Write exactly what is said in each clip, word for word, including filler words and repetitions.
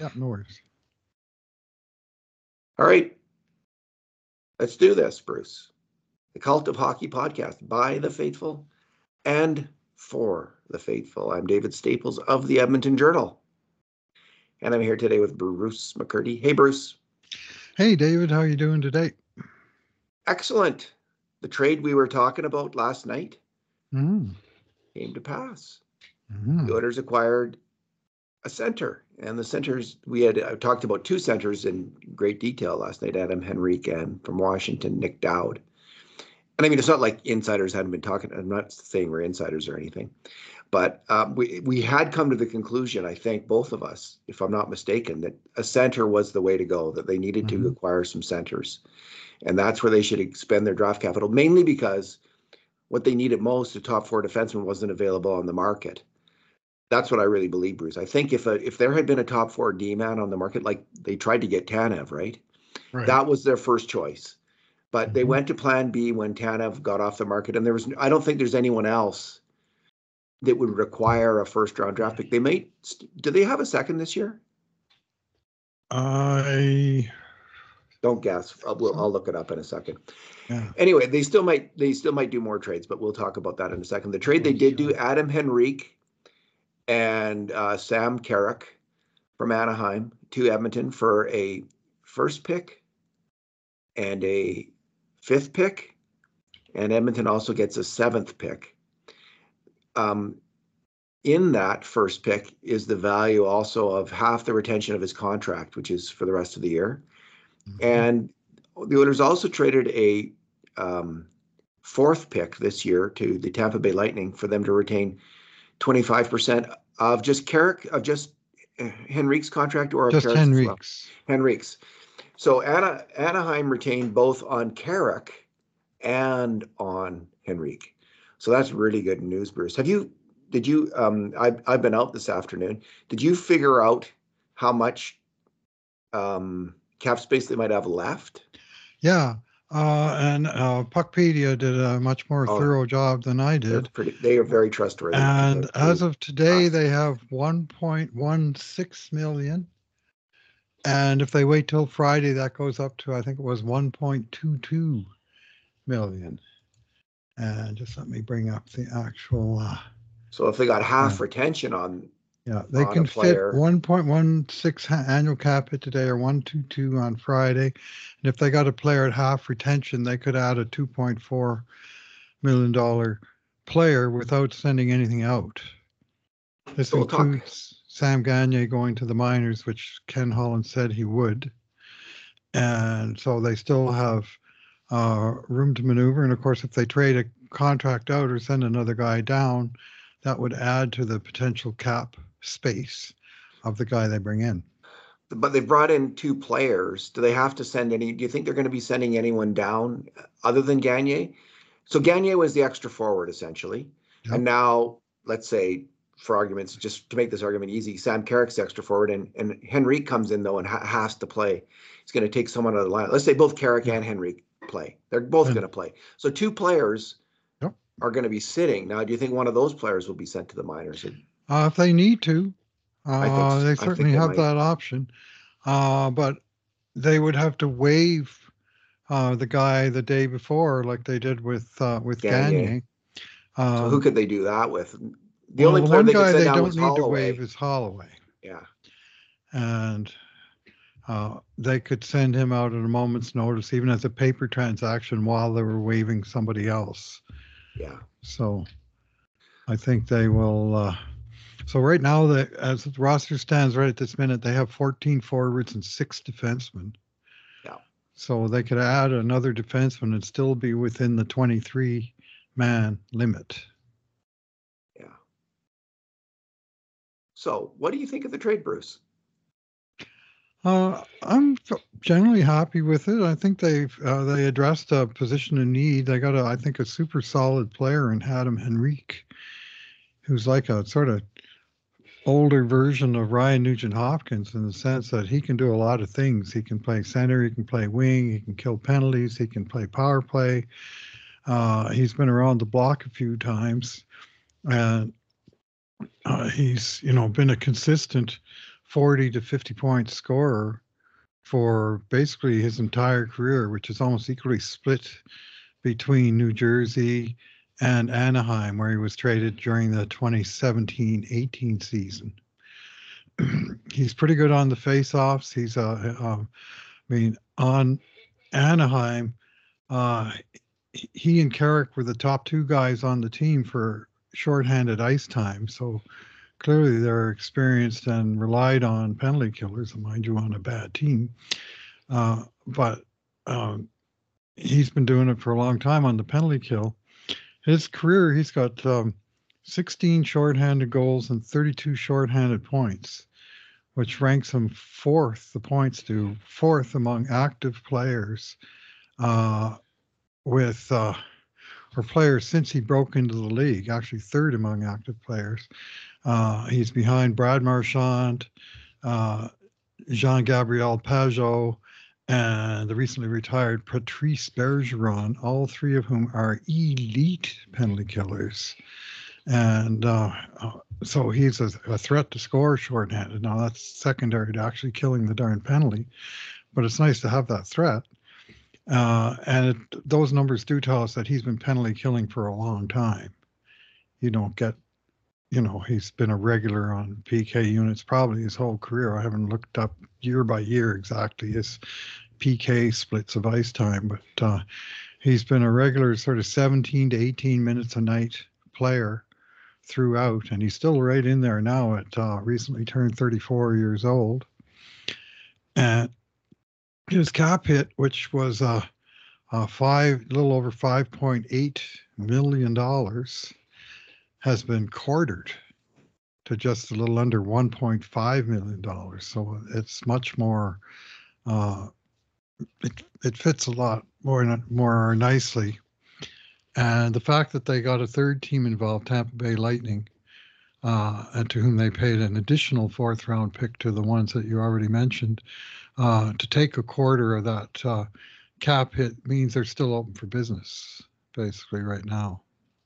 Yeah, no worries. All right. Let's do this, Bruce. The Cult of Hockey podcast by the faithful and for the faithful. I'm David Staples of the Edmonton Journal. And I'm here today with Bruce McCurdy. Hey, Bruce. Hey, David. How are you doing today? Excellent. The trade we were talking about last night mm. came to pass. Mm. The Oilers acquired a center. And the centers, we had uh, talked about two centers in great detail last night, Adam Henrique and from Washington, Nick Dowd. And I mean, it's not like insiders hadn't been talking. I'm not saying we're insiders or anything. But um, we we had come to the conclusion, I think, both of us, if I'm not mistaken, that a center was the way to go, that they needed mm-hmm. to acquire some centers. And that's where they should expend their draft capital, mainly because what they needed most, a top four defenseman, wasn't available on the market. That's what I really believe, Bruce. I think if a, if there had been a top four D-man on the market, like they tried to get Tanev, right? right. That was their first choice. But mm-hmm. they went to plan B when Tanev got off the market. And there was, I don't think there's anyone else that would require a first round draft pick. They may, do they have a second this year? I don't guess. I'll, we'll, I'll look it up in a second. Yeah. Anyway, they still might, they still might do more trades, but we'll talk about that in a second. The trade they did do, Adam Henrique and uh, Sam Carrick from Anaheim to Edmonton for a first pick and a fifth pick. And Edmonton also gets a seventh pick. Um, in that first pick is the value also of half the retention of his contract, which is for the rest of the year. Mm-hmm. And the Oilers also traded a um, fourth pick this year to the Tampa Bay Lightning for them to retain twenty-five percent of just Carrick, of just Henrique's contract, or of just Carrick's Henrique's. Well. Henrique's. So Ana, Anaheim retained both on Carrick and on Henrique. So that's really good news, Bruce. Have you, did you, um, I've, I've been out this afternoon. Did you figure out how much um, cap space they might have left? Yeah. Uh, and uh, Puckpedia did a much more oh, thorough job than I did. Pretty, they are very trustworthy. And as of today, they have one point one six million. And if they wait till Friday, that goes up to, I think it was one point two two million. And just let me bring up the actual. Uh, so if they got half yeah. retention on. Yeah, they can fit one point one six annual cap hit today or one point two two on Friday. And if they got a player at half retention, they could add a two point four million dollars player without sending anything out. This so includes we'll Sam Gagner going to the minors, which Ken Holland said he would. And so they still have uh, room to maneuver. And of course, if they trade a contract out or send another guy down, that would add to the potential cap space of the guy they bring in. But they brought in two players. Do they have to send any? Do you think they're going to be sending anyone down other than Gagner? So Gagner was the extra forward essentially, yep. And now let's say, for arguments, just to make this argument easy, Sam Carrick's the extra forward, and and Henrique comes in though and ha- has to play. He's going to take someone out of the line. Let's say both Carrick yeah. and Henrique play. They're both yeah. going to play. So two players yep. are going to be sitting. Now, do you think one of those players will be sent to the minors? Uh, if they need to, uh, I think so. they certainly they have might. that option. Uh, but they would have to waive uh, the guy the day before, like they did with uh, with Gagner. Um, so who could they do that with? The well, only the player one they guy could send they down don't was need Holloway. to waive is Holloway. Yeah, and uh, they could send him out at a moment's notice, even as a paper transaction, while they were waiving somebody else. Yeah. So I think they will. Uh, so right now, the, as the roster stands right at this minute, they have fourteen forwards and six defensemen. Yeah. So they could add another defenseman and still be within the twenty-three man limit. Yeah. So what do you think of the trade, Bruce? Uh, I'm generally happy with it. I think they've uh, they addressed a position in need. They got a, I think, a super solid player in Adam Henrique, who's like a sort of older version of Ryan Nugent-Hopkins in the sense that he can do a lot of things. He can play center, he can play wing, he can kill penalties, he can play power play. Uh, he's been around the block a few times, and uh, he's you know been a consistent forty to fifty point scorer for basically his entire career, which is almost equally split between New Jersey and Anaheim, where he was traded during the twenty seventeen eighteen season. He's pretty good on the faceoffs. He's, uh, uh, I mean, on Anaheim, uh, he and Carrick were the top two guys on the team for shorthanded ice time. So clearly they're experienced and relied on penalty killers, mind you, on a bad team. Uh, but um, he's been doing it for a long time on the penalty kill. His career, he's got um, sixteen shorthanded goals and thirty-two shorthanded points, which ranks him fourth, the points do, fourth among active players uh, with, uh, or players since he broke into the league, actually third among active players. Uh, he's behind Brad Marchand, uh, Jean-Gabriel Pageau, and the recently retired Patrice Bergeron, all three of whom are elite penalty killers. And uh, uh, so he's a, a threat to score shorthanded. Now that's secondary to actually killing the darn penalty, but it's nice to have that threat. Uh, and it, those numbers do tell us that he's been penalty killing for a long time. You don't get, you know, he's been a regular on P K units probably his whole career. I haven't looked up year by year exactly his P K splits of ice time, but uh, he's been a regular sort of seventeen to eighteen minutes a night player throughout, and he's still right in there now at uh, recently turned thirty-four years old. And his cap hit, which was uh, uh, five, a little over five point eight million dollars, has been quartered to just a little under one point five million dollars. So it's much more. Uh, it it fits a lot more more nicely. And the fact that they got a third team involved, Tampa Bay Lightning, uh, and to whom they paid an additional fourth round pick to the ones that you already mentioned, uh, to take a quarter of that uh, cap hit means they're still open for business, basically, right now.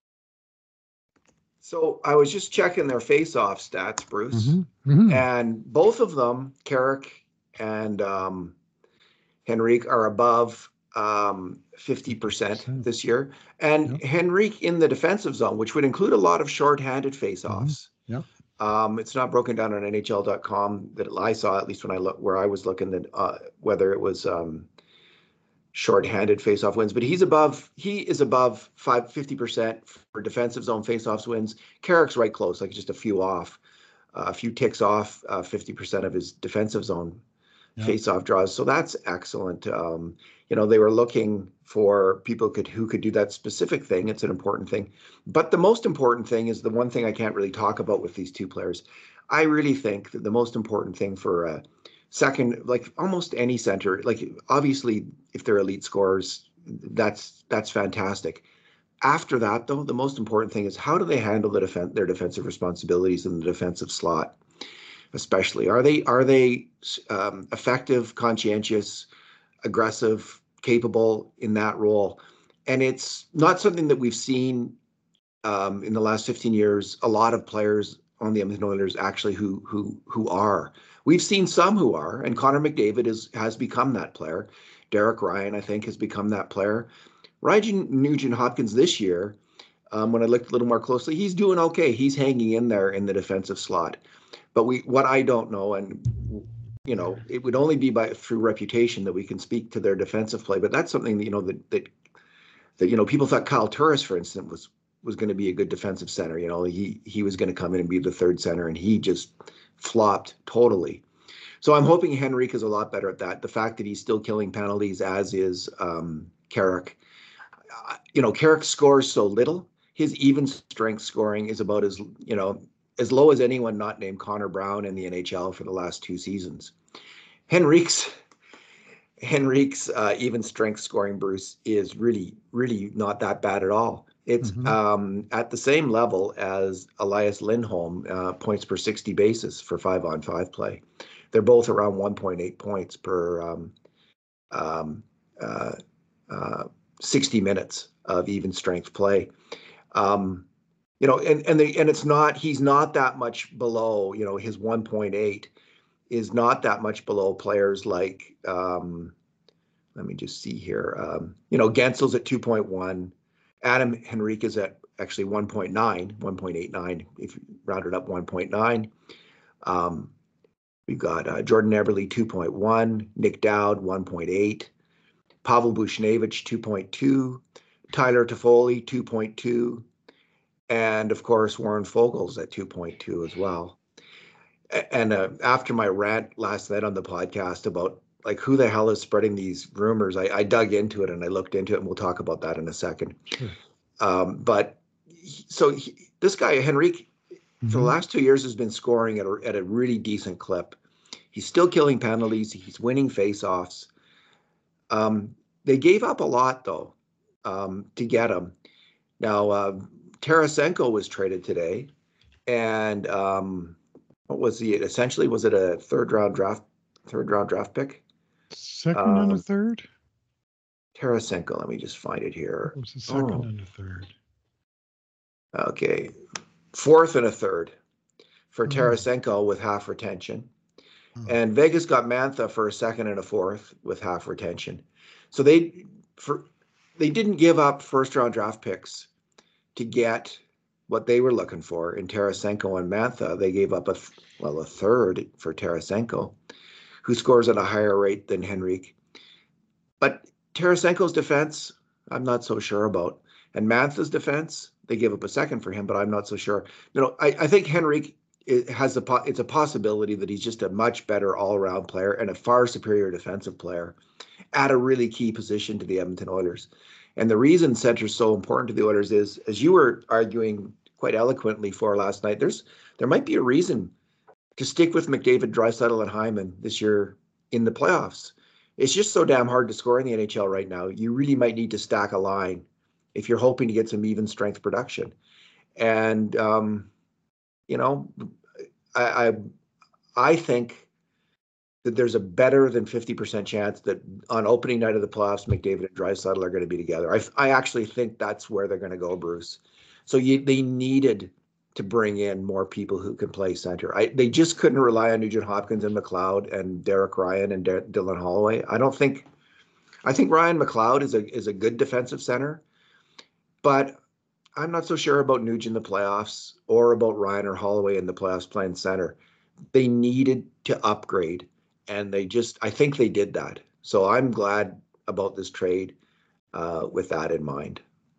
So I was just checking their face-off stats, Bruce, mm-hmm. Mm-hmm. and both of them, Carrick and um, Henrique, are above um, fifty percent this year. And yep. Henrique in the defensive zone, which would include a lot of short-handed face-offs. Mm-hmm. Yeah. Um, it's not broken down on N H L dot com that I saw, at least when I look where I was looking, that uh, whether it was um, short-handed face-off wins, but he's above. He is above five fifty percent for defensive zone face-offs wins. Carrick's right close, like just a few off, uh, a few ticks off, uh, fifty percent of his defensive zone yep. face-off draws. So that's excellent. Um, you know, they were looking for people could who could do that specific thing. It's an important thing. But the most important thing is the one thing I can't really talk about with these two players. I really think that the most important thing for a second, like almost any center, like obviously if they're elite scorers, that's that's fantastic. After that, though, the most important thing is how do they handle the defen- their defensive responsibilities in the defensive slot, especially. Are they are they um, effective, conscientious, aggressive, capable in that role? And it's not something that we've seen um, in the last fifteen years. A lot of players on the Edmonton Oilers actually who who who are. We've seen some who are, and Connor McDavid is has become that player. Derek Ryan, I think, has become that player. Ryan Nugent-Hopkins this year, um, when I looked a little more closely, he's doing okay. He's hanging in there in the defensive slot. But we, what I don't know, and you know, it would only be by through reputation that we can speak to their defensive play. But that's something that you know that that that you know people thought Kyle Turris, for instance, was was going to be a good defensive center. You know, he he was going to come in and be the third center, and he just flopped totally. So I'm hoping Henrique is a lot better at that. The fact that he's still killing penalties, as is um, Carrick. Uh, you know, Carrick scores so little. His even strength scoring is about as, you know, as low as anyone not named Connor Brown in the N H L for the last two seasons. Henrique's Henrique's uh, even strength scoring, Bruce, is really, really not that bad at all. It's mm-hmm. um, at the same level as Elias Lindholm, uh, points per sixty bases for five-on-five play. They're both around one point eight points per um, um, uh, uh, sixty minutes of even strength play. Um, you know, and and the, and it's not he's not that much below, you know, his one point eight. is not that much below players like, um, let me just see here. Um, you know, Gensel's at two point one. Adam Henrique is at actually one point nine, one point eight nine, if you round it up, one point nine. Um, we've got uh, Jordan Eberle, two point one. Nick Dowd, one point eight. Pavel Buchnevich, two point two. Tyler Toffoli, two point two. And of course, Warren Foegele's at two point two as well. And uh, after my rant last night on the podcast about like who the hell is spreading these rumors, I, I dug into it and I looked into it, and we'll talk about that in a second. Sure. Um, but he, so he, this guy, Henrique, mm-hmm. for the last two years has been scoring at a, at a really decent clip. He's still killing penalties. He's winning faceoffs. Um, they gave up a lot, though, um, to get him. Now, uh, Tarasenko was traded today, and um, what was he? Essentially, was it a third round draft, third round draft pick? Second um, and a third? Tarasenko, let me just find it here. It was a second oh. and a third. Okay. Fourth and a third for oh. Tarasenko with half retention. Oh. And Vegas got Mantha for a second and a fourth with half retention. So they for they didn't give up first round draft picks to get what they were looking for in Tarasenko and Mantha. They gave up a well a third for Tarasenko, who scores at a higher rate than Henrique. But Tarasenko's defense, I'm not so sure about. And Mantha's defense, they give up a second for him, but I'm not so sure. You know, I, I think Henrique has a it's a possibility that he's just a much better all-around player and a far superior defensive player at a really key position to the Edmonton Oilers. And the reason center's so important to the Oilers is, as you were arguing quite eloquently for last night, there's there might be a reason to stick with McDavid, Draisaitl, and Hyman this year in the playoffs. It's just so damn hard to score in the N H L right now. You really might need to stack a line if you're hoping to get some even strength production. And, um, you know, I, I I think that there's a better than fifty percent chance that on opening night of the playoffs, McDavid and Draisaitl are going to be together. I, I actually think that's where they're going to go, Bruce. So you, they needed to bring in more people who can play center. I, they just couldn't rely on Nugent Hopkins and McLeod and Derek Ryan and De- Dylan Holloway. I don't think, I think Ryan McLeod is a is a good defensive center, but I'm not so sure about Nugent in the playoffs or about Ryan or Holloway in the playoffs playing center. They needed to upgrade, and they just, I think they did that. So I'm glad about this trade uh, with that in mind.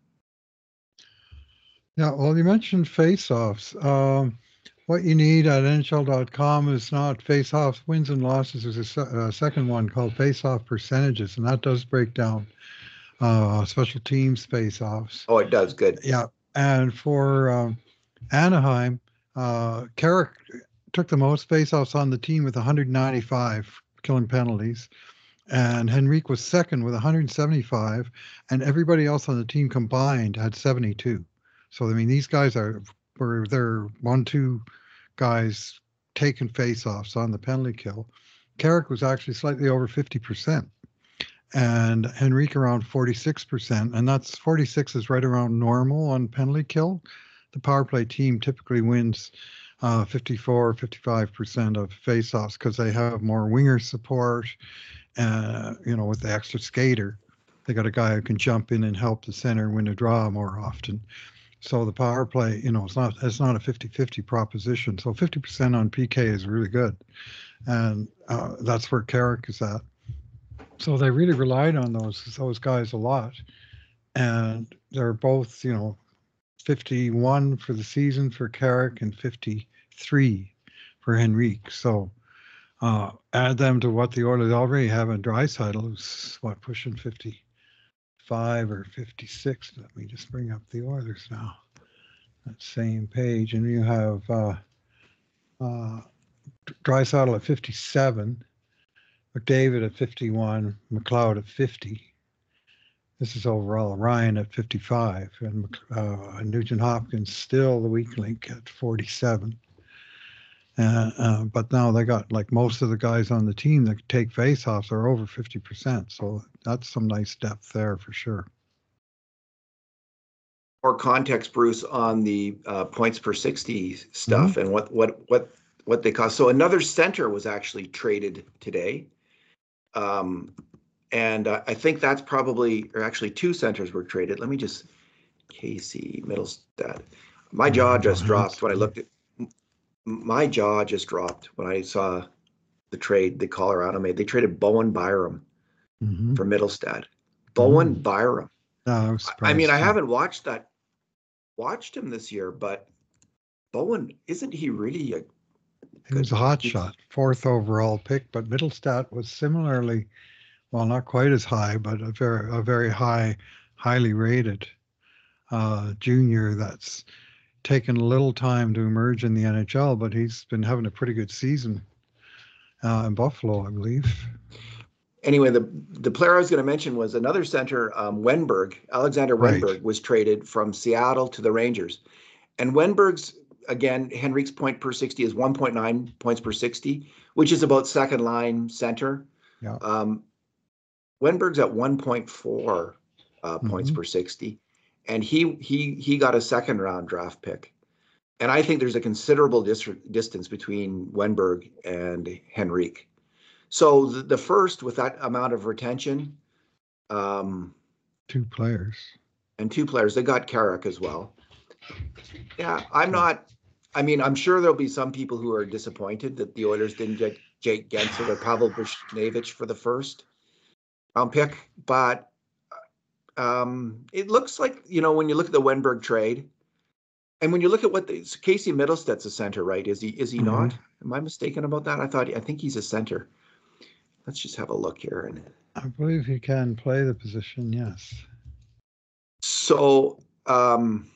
Yeah, well, you mentioned face-offs. Um, what you need at N H L dot com is not face-offs, wins and losses. There's a, se- a second one called face-off percentages, and that does break down uh, special teams face-offs. Oh, it does. Good. Yeah, and for um, Anaheim, uh, Carrick took the most face-offs on the team with one hundred ninety-five killing penalties, and Henrique was second with one hundred seventy-five, and everybody else on the team combined had seventy-two. So, I mean, these guys are, were their one, two guys taking face-offs on the penalty kill. Carrick was actually slightly over fifty percent and Henrique around forty-six percent. And that's forty-six is right around normal on penalty kill. The power play team typically wins uh, fifty-four, fifty-five percent of face-offs because they have more winger support, uh, you know, with the extra skater. They got a guy who can jump in and help the center win a draw more often. So the power play, you know, it's not it's not a fifty-fifty proposition. So fifty percent on P K is really good. And uh, that's where Carrick is at. So they really relied on those those guys a lot. And they're both, you know, fifty-one for the season for Carrick and fifty-three for Henrique. So uh, add them to what the Oilers already have in Draisaitl, who's, what, pushing fifty. Five or fifty-six. Let me just bring up the Oilers now. That same page, and you have uh, uh, Draisaitl at fifty-seven, McDavid at fifty-one, McLeod at fifty. This is overall. Ryan at fifty-five, and uh, Nugent Hopkins still the weak link at forty-seven. Uh, uh, but now they got, like, most of the guys on the team that take faceoffs are over fifty percent. So that's some nice depth there for sure. More context, Bruce, on the uh, points per sixty stuff, mm-hmm. and what what what what they cost. So another center was actually traded today. Um, and uh, I think that's probably, or actually two centers were traded. Let me just, Casey Middlestad. My jaw just dropped when I looked at, my jaw just dropped when I saw the trade that Colorado made. They traded Bowen Byram mm-hmm. for Middlestad. Bowen mm-hmm. Byram. No, I, I mean, I haven't watched that, watched him this year, but Bowen, isn't he really a He was a hot shot, fourth overall pick, but Middlestad was similarly, well, not quite as high, but a very, a very high, highly rated uh, junior that's taken a little time to emerge in the N H L, but he's been having a pretty good season uh, in Buffalo, I believe. Anyway, the the player I was going to mention was another center, um, Wenberg. Alexander Wenberg right. was traded from Seattle to the Rangers. And Wenberg's, again, Henrique's point per sixty is one point nine points per sixty, which is about second line center. Yeah. Um, Wenberg's at one point four uh, mm-hmm. points per sixty. And he he he got a second round draft pick. And I think there's a considerable dis- distance between Wenberg and Henrique. So the, the first, with that amount of retention, um, two players and two players, they got Carrick as well. Yeah, I'm not. I mean, I'm sure there'll be some people who are disappointed that the Oilers didn't get Jake Guentzel or Pavel Buchnevich for the first round pick, but um, it looks like, you know, when you look at the Wenberg trade, and when you look at what the Casey Middlestad's a center, right? Is he? Is he mm-hmm. not? Am I mistaken about that? I thought. I think he's a center. Let's just have a look here. And I believe he can play the position, yes. So, um,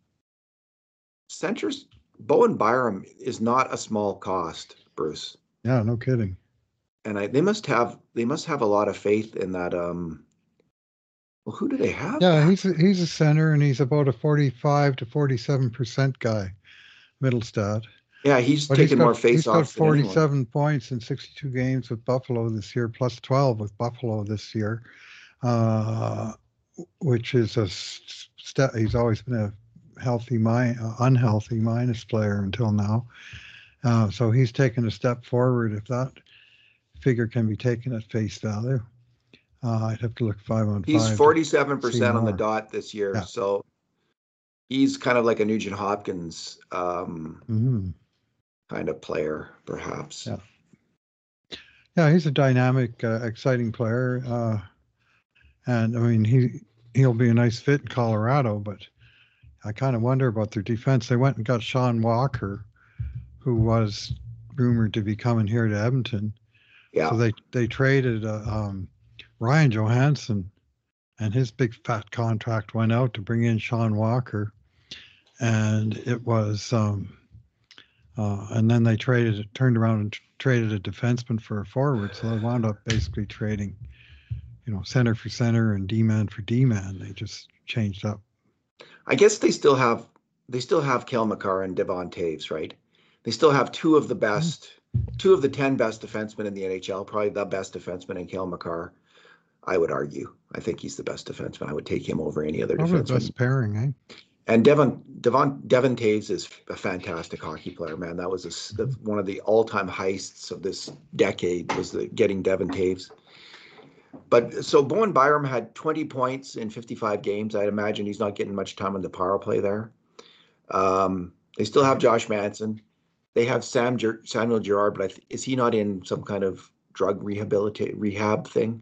centers, Bowen Byram is not a small cost, Bruce. Yeah, no kidding. And I, they must have they must have a lot of faith in that. Um, well, who do they have? Yeah, he's a, he's a center, and he's about a forty-five to forty-seven percent guy, Middlestad. Yeah, he's but taking he's got, more face off. He's got forty-seven points in sixty-two games with Buffalo this year, plus twelve with Buffalo this year, uh, which is a step. He's always been a healthy, mi- uh, unhealthy minus player until now. Uh, so he's taken a step forward. If that figure can be taken at face value, uh, I'd have to look five on he's five. He's forty-seven percent on the dot this year. Yeah. So he's kind of like a Nugent Hopkins. Um, mm-hmm. kind of player, perhaps. Yeah, yeah, he's a dynamic, uh, exciting player, uh, and I mean he he'll be a nice fit in Colorado. But I kind of wonder about their defense. They went and got Sean Walker, who was rumored to be coming here to Edmonton. Yeah. So they they traded uh, um, Ryan Johansson, and his big fat contract went out to bring in Sean Walker, and it was. Um, Uh, and then they traded, turned around and t- traded a defenseman for a forward. So they wound up basically trading, you know, center for center and D-man for D-man. They just changed up. I guess they still have, they still have Cale Makar and Devon Toews, right? They still have two of the best, mm-hmm. two of the ten best defensemen in the N H L, probably the best defenseman in Cale Makar, I would argue. I think he's the best defenseman. I would take him over any other probably defenseman. The best pairing, eh? And Devon Devon Devon Toews is a fantastic hockey player, man. That was a, the, one of the all-time heists of this decade was the getting Devon Toews. But so Bowen Byram had twenty points in fifty-five games. I'd imagine he's not getting much time on the power play there. Um, they still have Josh Manson. They have Sam Ger- Samuel Girard, but I th- is he not in some kind of drug rehabilitate rehab thing?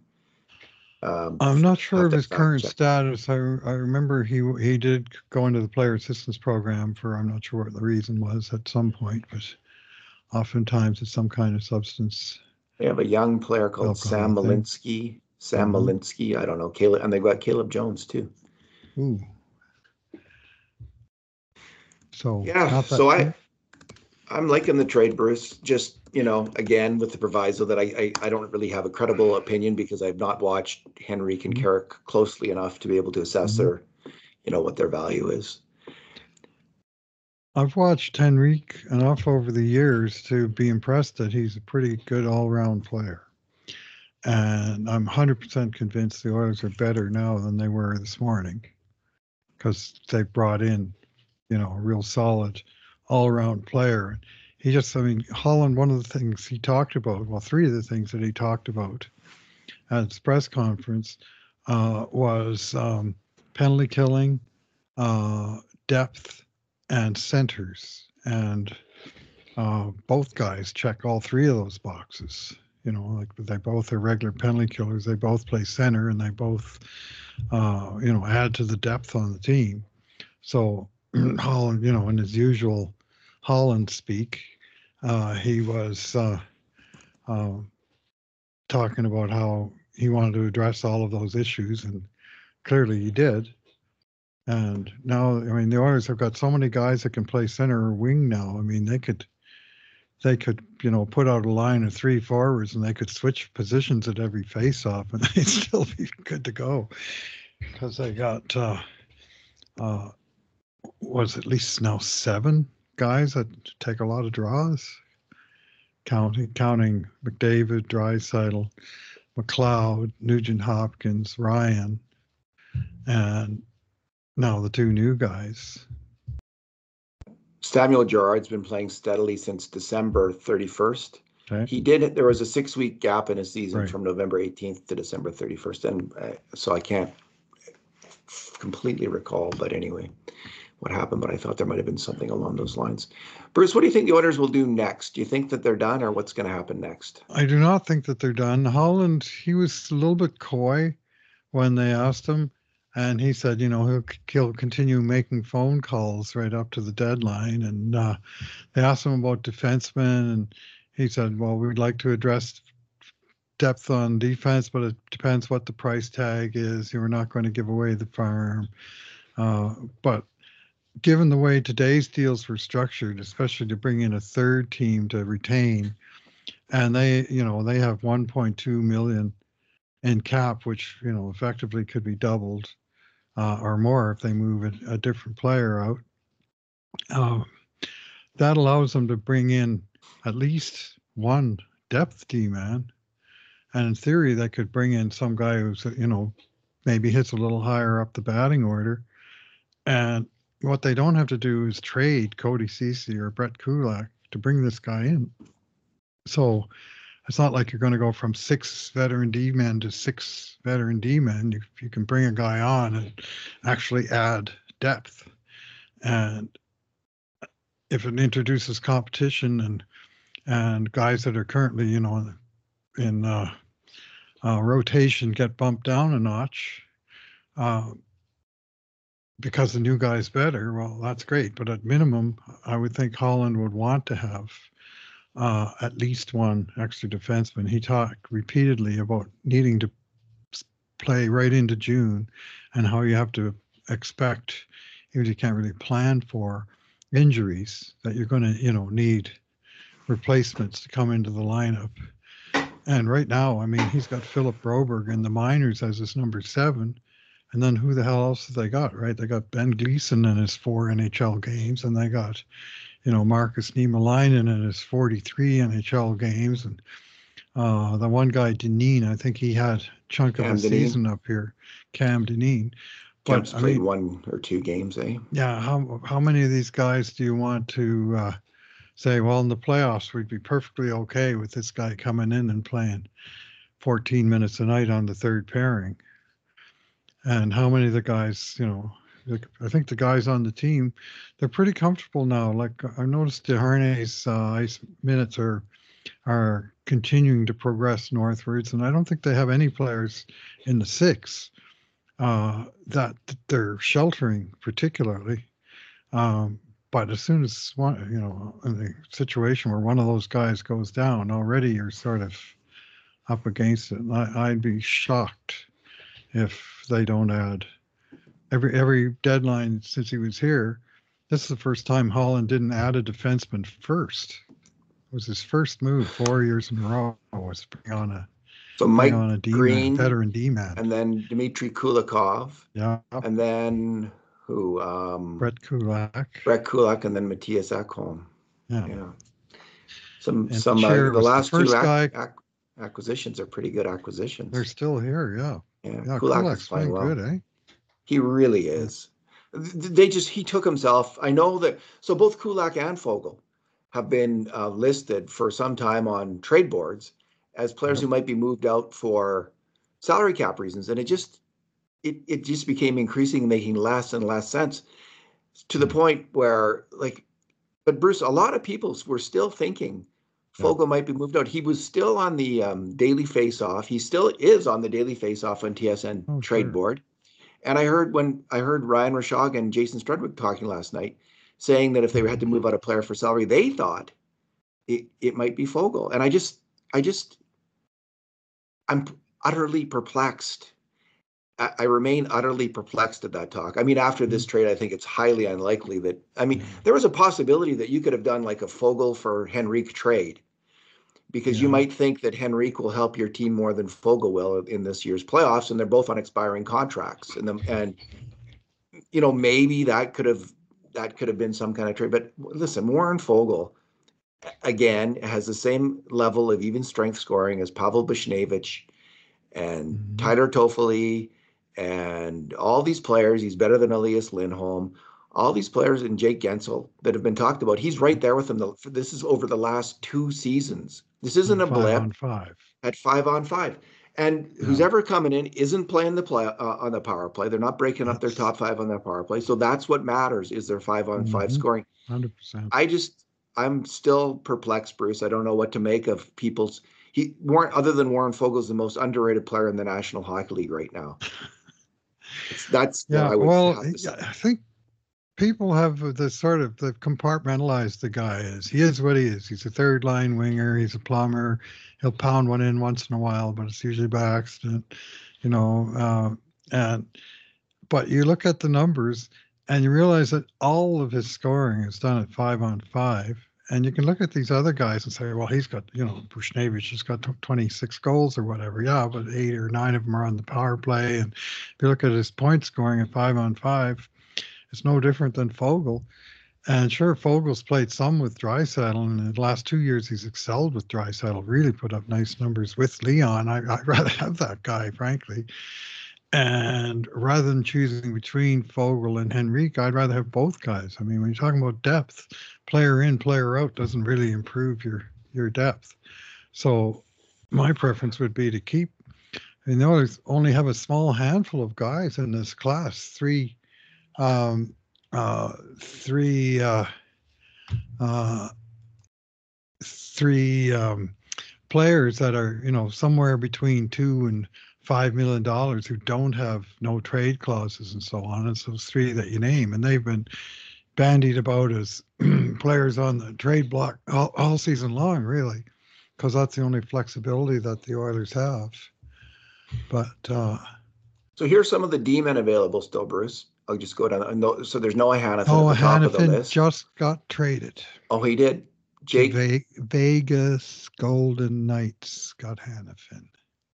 Um, I'm not sure of his current check. status. I, I remember he he did go into the player assistance program for, I'm not sure what the reason was at some point, but oftentimes it's some kind of substance. They have a young player called Alcohol Sam Malinsky. Sam mm-hmm. Malinsky, I don't know, Caleb, and they've got Caleb Jones too. Ooh. So yeah, so I, I'm liking the trade, Bruce. Just, you know, again, with the proviso that I, I, I don't really have a credible opinion because I've not watched Henrique and mm-hmm. Carrick closely enough to be able to assess mm-hmm. their, you know, what their value is. I've watched Henrique enough over the years to be impressed that he's a pretty good all-round player. And I'm one hundred percent convinced the Oilers are better now than they were this morning because they brought in, you know, a real solid all-around player. he just, I mean, Holland, one of the things he talked about, well, three of the things that he talked about at his press conference uh, was um, penalty killing, uh, depth, and centers. And uh, both guys check all three of those boxes. You know, like they both are regular penalty killers. They both play center, and they both, uh, you know, add to the depth on the team. So Holland, you know, in his usual Holland speak, uh, he was uh, uh, talking about how he wanted to address all of those issues, and clearly he did. And now, I mean, the Oilers have got so many guys that can play center or wing now. I mean, they could, they could, you know, put out a line of three forwards, and they could switch positions at every face-off, and they'd still be good to go, because they got uh, uh, was at least now seven guys that take a lot of draws, counting counting McDavid, Draisaitl, McLeod, Nugent Hopkins, Ryan, and now the two new guys. Samuel Girard's been playing steadily since December thirty-first. Okay. He did, there was a six-week gap in his season right. from November eighteenth to December thirty-first, and uh, so I can't completely recall, but anyway, what happened, but I thought there might have been something along those lines. Bruce, what do you think the Oilers will do next? Do you think that they're done, or what's going to happen next? I do not think that they're done. Holland, he was a little bit coy when they asked him, and he said, you know, he'll, he'll continue making phone calls right up to the deadline. And uh, they asked him about defensemen, and he said, well, we'd like to address depth on defense, but it depends what the price tag is. You're not going to give away the farm. Uh, but given the way today's deals were structured, especially to bring in a third team to retain, and they, you know, they have one point two million in cap, which, you know, effectively could be doubled uh, or more if they move a, a different player out. Uh, that allows them to bring in at least one depth D-man. And in theory, they could bring in some guy who's, you know, maybe hits a little higher up the batting order. And what they don't have to do is trade Cody Ceci or Brett Kulak to bring this guy in. So it's not like you're going to go from six veteran D-men to six veteran D-men. You, you can bring a guy on and actually add depth. And if it introduces competition and and guys that are currently, you know, in uh, uh, rotation get bumped down a notch, uh, because the new guy's better, well, that's great. But at minimum, I would think Holland would want to have uh, at least one extra defenseman. He talked repeatedly about needing to play right into June and how you have to expect, even if you can't really plan for injuries, that you're going to, you know, need replacements to come into the lineup. And right now, I mean, he's got Philip Broberg in the minors as his number seven. And then who the hell else have they got, right? They got Ben Gleason in his four N H L games, and they got, you know, Markus Niemelainen in his forty-three N H L games. And uh, the one guy, Dineen, I think he had a chunk Cam of a Dineen. season up here, Cam Dineen. Cam's but, played I mean, one or two games, eh? Yeah, how how many of these guys do you want to uh, say, well, in the playoffs, we'd be perfectly okay with this guy coming in and playing fourteen minutes a night on the third pairing? And how many of the guys, you know, I think the guys on the team, they're pretty comfortable now. Like I noticed Desharnais' uh, ice minutes are are continuing to progress northwards, and I don't think they have any players in the six uh, that they're sheltering particularly. Um, but as soon as one, you know, in the situation where one of those guys goes down, already you're sort of up against it. And I, I'd be shocked if they don't add every every deadline since he was here. This is the first time Holland didn't add a defenseman first. It was his first move four years in a row. Was to bring on a so Mike on a D-man, Green, veteran D-man, and then Dmitry Kulikov, yeah, and then who? Um, Brett Kulak, Brett Kulak, and then Matthias Ekholm. Yeah, yeah. Some and some uh, the last the two ac- ac- acquisitions are pretty good acquisitions. They're still here, yeah. Yeah, yeah Kulak Kulak's is playing well. good, eh? He really is. They just he took himself. I know that. So both Kulak and Foegele have been uh, listed for some time on trade boards as players yep. who might be moved out for salary cap reasons. And it just, it, it just became increasingly making less and less sense to the point where, like, but Bruce, a lot of people were still thinking Foegele yeah. might be moved out. He was still on the um, daily face-off. He still is on the daily face-off on T S N oh, trade sure. board. And I heard when I heard Ryan Rishaug and Jason Strudwick talking last night, saying that if they had to move out a player for salary, they thought it, it might be Foegele. And I just, I just, I'm utterly perplexed. I, I remain utterly perplexed at that talk. I mean, after this trade, I think it's highly unlikely that, I mean, there was a possibility that you could have done like a Foegele for Henrique trade, because yeah. you might think that Henrique will help your team more than Foegele will in this year's playoffs, and they're both on expiring contracts. And, the, and you know, maybe that could have, that could have been some kind of trade. But listen, Warren Foegele, again, has the same level of even strength scoring as Pavel Buchnevich and mm-hmm. Tyler Toffoli and all these players. He's better than Elias Lindholm. All these players and Jake Gensel that have been talked about. He's right there with them. This is over the last two seasons. This isn't a blip. Five on five. At five on five. And yeah. who's ever coming in isn't playing the play uh, on the power play. They're not breaking that's, up their top five on their power play. So that's what matters, is their five on mm-hmm. five scoring. one hundred percent. I just, I'm still perplexed, Bruce. I don't know what to make of people's, he Warren, other than Warren Foegele, is the most underrated player in the National Hockey League right now. It's, that's yeah, what I would well, have to say. I think people have the sort of, they've compartmentalized the guy as he is what he is. He's a third line winger. He's a plumber. He'll pound one in once in a while, but it's usually by accident, you know. Uh, and but you look at the numbers and you realize that all of his scoring is done at five on five. And you can look at these other guys and say, well, he's got, you know, Buchnevich has got twenty-six goals or whatever. Yeah, but eight or nine of them are on the power play. And if you look at his point scoring at five on five, it's no different than Foegele. And sure, Fogel's played some with Draisaitl, and in the last two years he's excelled with Draisaitl, really put up nice numbers with Leon. I, I'd rather have that guy, frankly. And rather than choosing between Foegele and Henrique, I'd rather have both guys. I mean, when you're talking about depth, player in, player out doesn't really improve your, your depth. So my preference would be to keep, you know, only have a small handful of guys in this class, three um, Uh, three, uh, uh, three um, players that are, you know, somewhere between two and five million dollars who don't have no trade clauses and so on. It's those three that you name, and they've been bandied about as players on the trade block all, all season long, really, because that's the only flexibility that the Oilers have. But uh, so here's some of the D-men available still, Bruce. I'll just go down. No, so there's Noah Hanifin oh, at the top Hanifin of the list. Just got traded. Oh, he did? Jake? Ve- Vegas Golden Knights got Hanifin.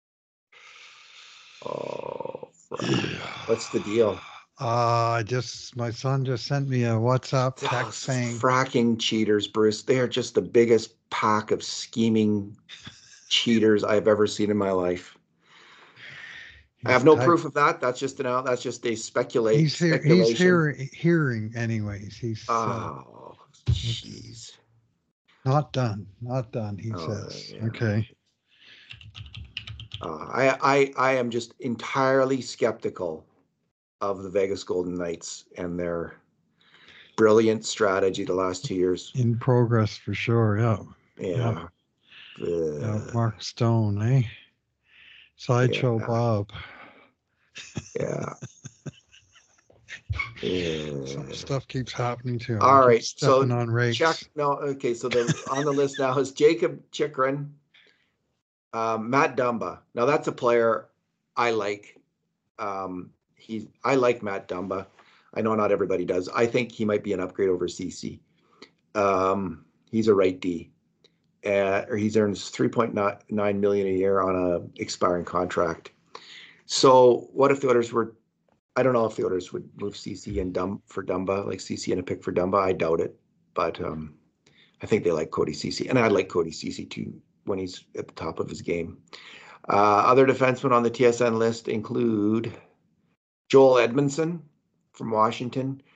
Oh, what's the deal? Uh, just my son just sent me a WhatsApp text oh, saying fracking cheaters, Bruce. They are just the biggest pack of scheming cheaters I've ever seen in my life. I have no type, proof of that. That's just an out. That's just a speculate. He's hear, he's hearing, hearing anyways. He's oh, jeez. Uh, not done. Not done. He oh, says. Yeah. Okay. Uh, I I I am just entirely skeptical of the Vegas Golden Knights and their brilliant strategy the last two years. In progress for sure. Yeah. Yeah. Yeah. Uh, yeah Mark Stone, eh? Sideshow yeah. Bob. Yeah. yeah. Some stuff keeps happening to him. All right. So on rakes. Chuck, no, okay. So the on the list now is Jacob Chychrun, um, Matt Dumba. Now that's a player I like. Um, he, I like Matt Dumba. I know not everybody does. I think he might be an upgrade over C C. Um, he's a right D. Uh, or he's earns three point nine million a year on a expiring contract. So what if the Oilers were, I don't know if the Oilers would move C C and Dumb for Dumba, like C C and a pick for Dumba. I doubt it, but um, I think they like Cody Ceci, and I like Cody Ceci too when he's at the top of his game. Uh, other defensemen on the T S N list include Joel Edmondson from Washington,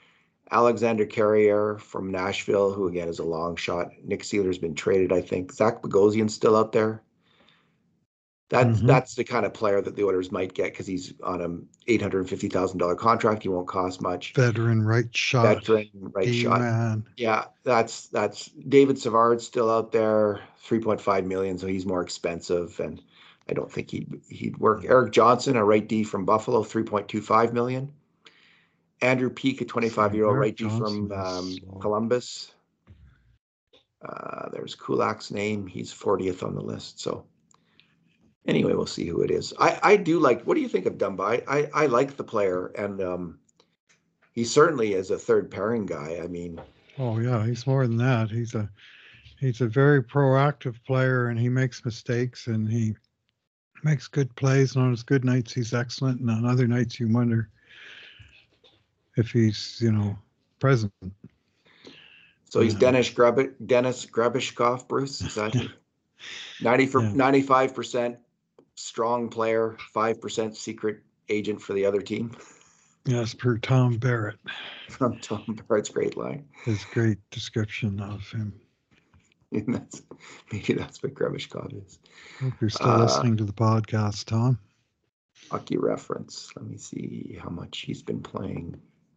Alexander Carrier from Nashville, who again is a long shot. Nick Seeler's been traded, I think. Zach Bogosian's still out there. That's Mhm. that's the kind of player that the Oilers might get because he's on an eight hundred fifty thousand dollar contract. He won't cost much. Veteran right shot. Veteran right D shot. man. Yeah, that's that's David Savard's still out there, three point five million, so he's more expensive, and I don't think he'd he'd work. Eric Johnson, a right D from Buffalo, three point two five million. Andrew Peak, a twenty-five year old right D from um, Columbus. Uh, there's Kulak's name. He's fortieth on the list. So anyway, we'll see who it is. I, I do like, what do you think of Dumba? I, I like the player, and um, he certainly is a third pairing guy. I mean, oh yeah, he's more than that. He's a he's a very proactive player, and he makes mistakes, and he makes good plays. And on his good nights, he's excellent, and on other nights, you wonder if he's, you know, present. So he's yeah. Dennis Grub Dennis Grubishkov, Bruce. Is that he? Ninety for yeah. ninety-five percent strong player, five percent secret agent for the other team. Yes, per Tom Barrett. From Tom Barrett's great line. His great description of him. And that's maybe that's what Grubishkov is. Hope you're still uh, listening to the podcast, Tom. Hockey Reference. Let me see how much he's been playing.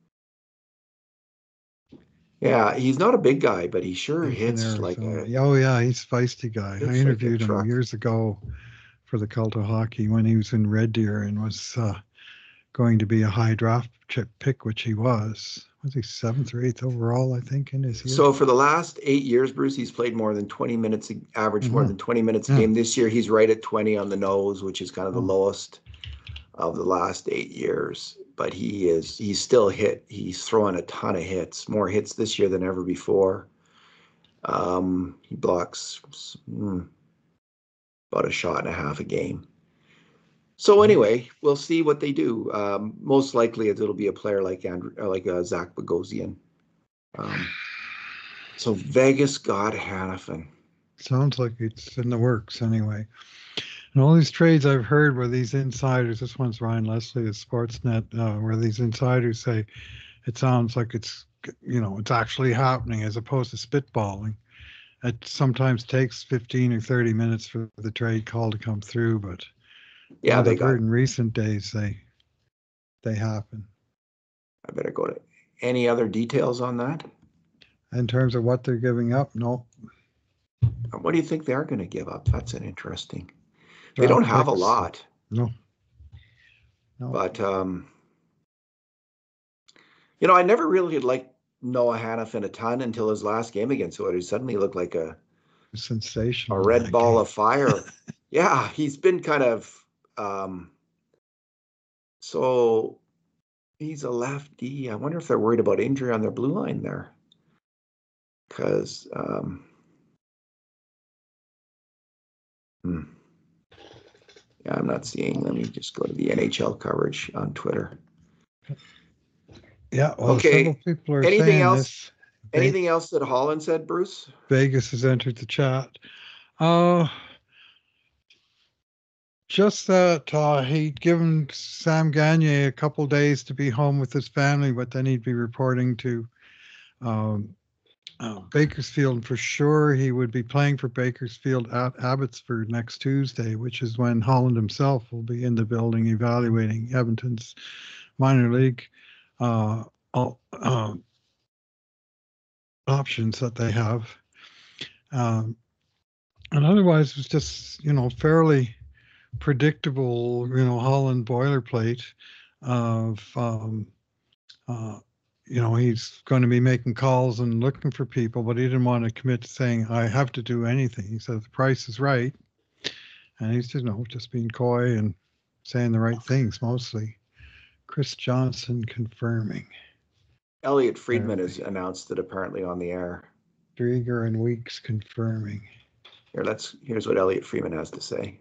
Yeah, he's not a big guy, but he sure he's hits like a... Oh, yeah, he's a feisty guy. I interviewed like him years ago for the Cult of Hockey when he was in Red Deer and was uh, going to be a high draft pick, which he was. Was he seventh or eighth overall, I think, in his year? So for the last eight years, Bruce, he's played more than twenty minutes, average mm-hmm. more than twenty minutes a yeah. game. This year, he's right at twenty on the nose, which is kind of the oh. lowest of the last eight years. But he is, he's still hit. He's throwing a ton of hits, more hits this year than ever before. Um, he blocks mm, about a shot and a half a game. So anyway, we'll see what they do. Um, most likely it'll be a player like Andrew, like uh, Zach Bogosian. Um, so Vegas got Hanifin. Sounds like it's in the works anyway. And all these trades I've heard where these insiders, this one's Ryan Leslie at Sportsnet, uh, where these insiders say it sounds like it's, you know, it's actually happening as opposed to spitballing. It sometimes takes fifteen or thirty minutes for the trade call to come through, but yeah, they I've got, heard in recent days they they happen. I better go to any other details on that? In terms of what they're giving up, no. What do you think they're going to give up? That's an interesting. They don't have a lot. No. No. But, um, you know, I never really liked Noah Hanifin a ton until his last game against the Oilers. He suddenly looked like a, a sensation. A red ball game. Of fire. Yeah, he's been kind of, um, so he's a lefty. I wonder if they're worried about injury on their blue line there. Because, um, hmm. Yeah, I'm not seeing. Let me just go to the N H L coverage on Twitter. Yeah. Well, okay. People are anything else? This. Anything else that Holland said, Bruce? Vegas has entered the chat. Uh, just that uh, he'd given Sam Gagner a couple days to be home with his family, but then he'd be reporting to um, uh, Bakersfield. And for sure, he would be playing for Bakersfield at Abbotsford next Tuesday, which is when Holland himself will be in the building evaluating Edmonton's minor league uh, all, uh, options that they have. Um, and otherwise, it was just, you know, fairly predictable, you know, Holland boilerplate of, um, uh, you know, he's going to be making calls and looking for people, but he didn't want to commit to saying, I have to do anything. He said the price is right. And he's just, you know, just being coy and saying the right things mostly. Chris Johnson confirming. Elliot Friedman has announced it apparently on the air. Drieger and Weeks confirming. Here, let's, here's what Elliot Friedman has to say.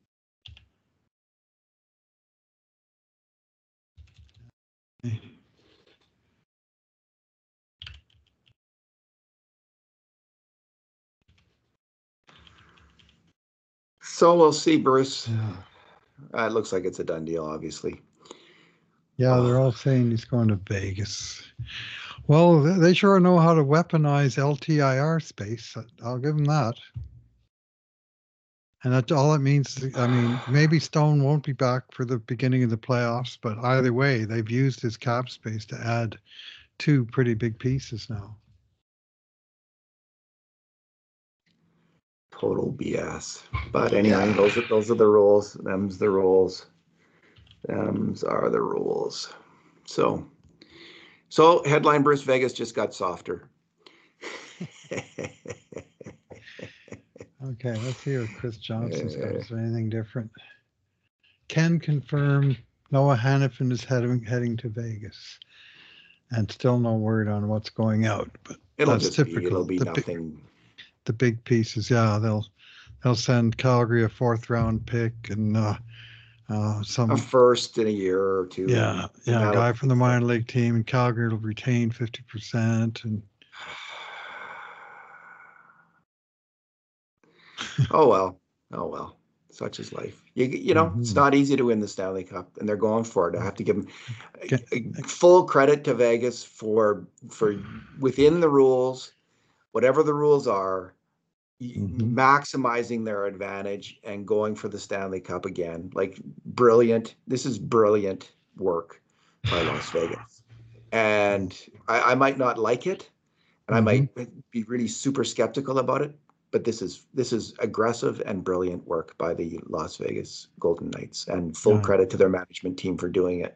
So we'll see, Bruce. Yeah. Uh, it looks like it's a done deal, obviously. Yeah, they're all saying he's going to Vegas. Well, they sure know how to weaponize L T I R space. I'll give them that. And that's all it means. I mean, maybe Stone won't be back for the beginning of the playoffs, but either way, they've used his cap space to add two pretty big pieces now. Total B S. But anyway, yeah. those are those are the rules. Them's the rules. Them's are the rules. So, so headline: Bruce, Vegas just got softer. Okay, let's see if Chris Johnson's got. Is there anything different? Can confirm Noah Hannafin is heading heading to Vegas, and still no word on what's going out. But it'll that's just typical. Be, it'll be the nothing. Big, the big pieces, yeah. They'll they'll send Calgary a fourth round pick and uh, uh, some a first in a year or two. Yeah, yeah. A guy from the minor league team in Calgary will retain fifty percent and. oh well, oh well. Such is life. You you know, mm-hmm. It's not easy to win the Stanley Cup, and they're going for it. I have to give them okay. full credit to Vegas for for within the rules, whatever the rules are, mm-hmm. maximizing their advantage and going for the Stanley Cup again. Like brilliant. This is brilliant work by Las Vegas, and I, I might not like it, and mm-hmm. I might be really super skeptical about it. But this is this is aggressive and brilliant work by the Las Vegas Golden Knights, and full yeah. credit to their management team for doing it.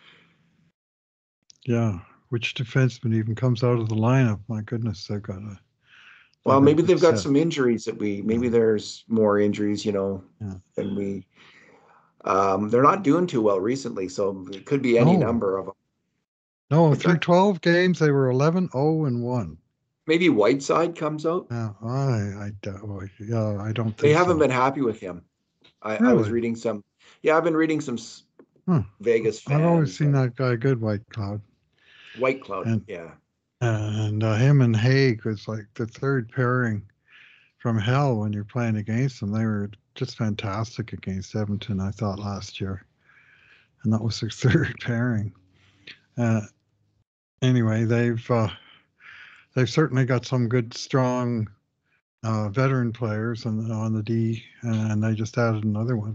Yeah, which defenseman even comes out of the lineup? My goodness, they've got a. Well, maybe they've got set. some injuries that we. Maybe yeah. there's more injuries, you know, yeah. than we. Um, they're not doing too well recently, so it could be any no. number of them. No, through got, twelve games, they were eleven oh and one. Maybe Whiteside comes out. Yeah, I, I, don't, yeah, I don't think they haven't so. been happy with him. I, really? I was reading some. Yeah, I've been reading some hmm. Vegas fans. I've always seen that guy good, White Cloud. White Cloud, and, yeah. And uh, him and Haig was like the third pairing from hell when you're playing against them. They were just fantastic against Edmonton, I thought, last year, and that was their third pairing. Uh, anyway, they've. Uh, They've certainly got some good, strong uh, veteran players on, on the D, and they just added another one.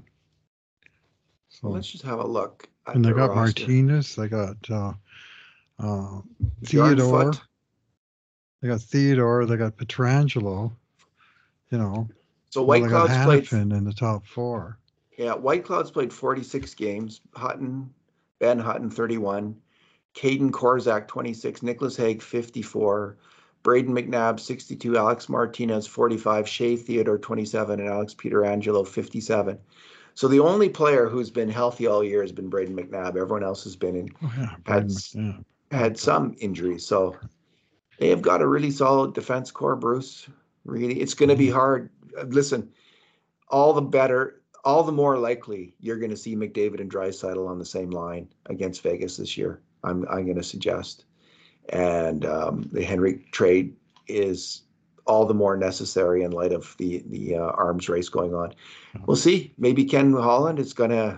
So well, let's just have a look. At and they got roster. Martinez. They got uh, uh, Theodore. They got Theodore. They got Pietrangelo. You know. So White well, Cloud's played in the top four. Yeah, White Cloud's played forty-six games. Hutton, Ben Hutton, thirty-one. Caden Korzak, twenty-six, Nicholas Haig, fifty-four, Braden McNabb, sixty-two, Alex Martinez, forty-five, Shea Theodore, twenty-seven, and Alex Pietrangelo, fifty-seven. So the only player who's been healthy all year has been Braden McNabb. Everyone else has been in, oh, yeah, had, McNabb. had some injuries. So they have got a really solid defense core, Bruce. Really, it's going to be hard. Listen, all the better, all the more likely you're going to see McDavid and Draisaitl on the same line against Vegas this year. I'm I'm going to suggest, and um, the Henrique trade is all the more necessary in light of the the uh, arms race going on. We'll see. Maybe Ken Holland is going to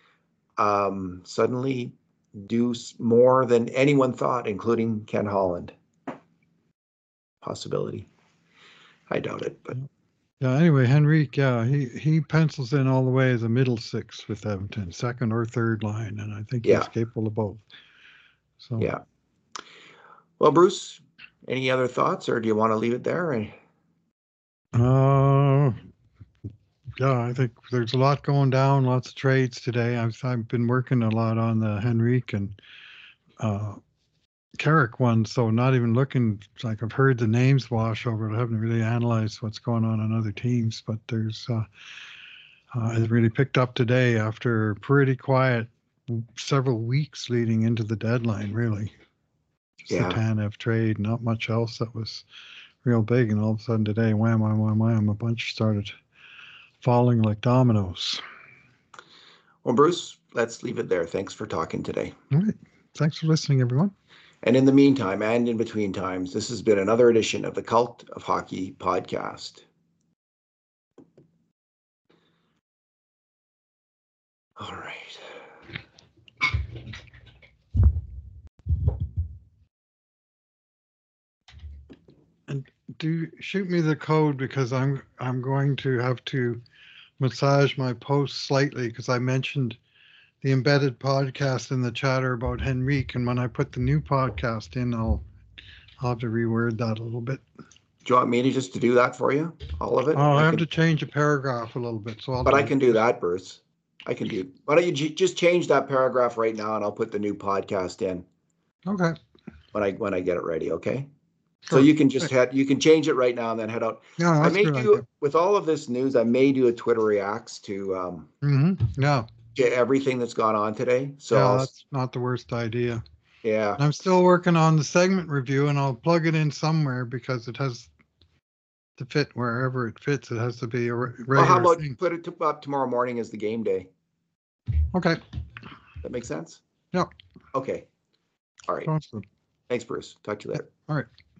um, suddenly do more than anyone thought, including Ken Holland. Possibility. I doubt it, but. Yeah, anyway, Henrique, yeah, he, he pencils in all the way as a middle six with Edmonton, second or third line, and I think yeah. he's capable of both. So yeah. Well, Bruce, any other thoughts, or do you want to leave it there? Uh, yeah, I think there's a lot going down, lots of trades today. I've I've been working a lot on the Henrique and uh, Carrick one, so not even looking, like I've heard the names wash over it. I haven't really analyzed what's going on on other teams, but there's uh, uh, it really picked up today after pretty quiet several weeks leading into the deadline, really. Just yeah. the Tanev trade, not much else that was real big, and all of a sudden today, wham, wham, wham, wham, a bunch started falling like dominoes. Well, Bruce, let's leave it there. Thanks for talking today. All right. Thanks for listening, everyone. And in the meantime, and in between times, this has been another edition of the Cult of Hockey podcast. All right. do shoot me the code because I'm I'm going to have to massage my post slightly because I mentioned the embedded podcast in the chatter about Henrique, and when I put the new podcast in, I'll I'll have to reword that a little bit. Do you want me to just to do that for you? All of it? Oh, I, I have can, to change a paragraph a little bit, so I'll. But do I can it. do that, Bruce. I can do. Why don't you j- just change that paragraph right now, and I'll put the new podcast in. Okay. When I when I get it ready, okay. Sure. So you can just head. You can change it right now and then head out. Yeah, I that's may a good do idea. with all of this news. I may do a Twitter reacts to um Mm-hmm. Yeah. to everything that's gone on today. So Yeah, I'll, that's not the worst idea. yeah. I'm still working on the segment review, and I'll plug it in somewhere because it has to fit wherever it fits. It has to be a re- regular Well, how about thing. put it to, up tomorrow morning as the game day? Okay. That makes sense? Yeah. Okay. All right. Awesome. Thanks, Bruce. Talk to you later. All right.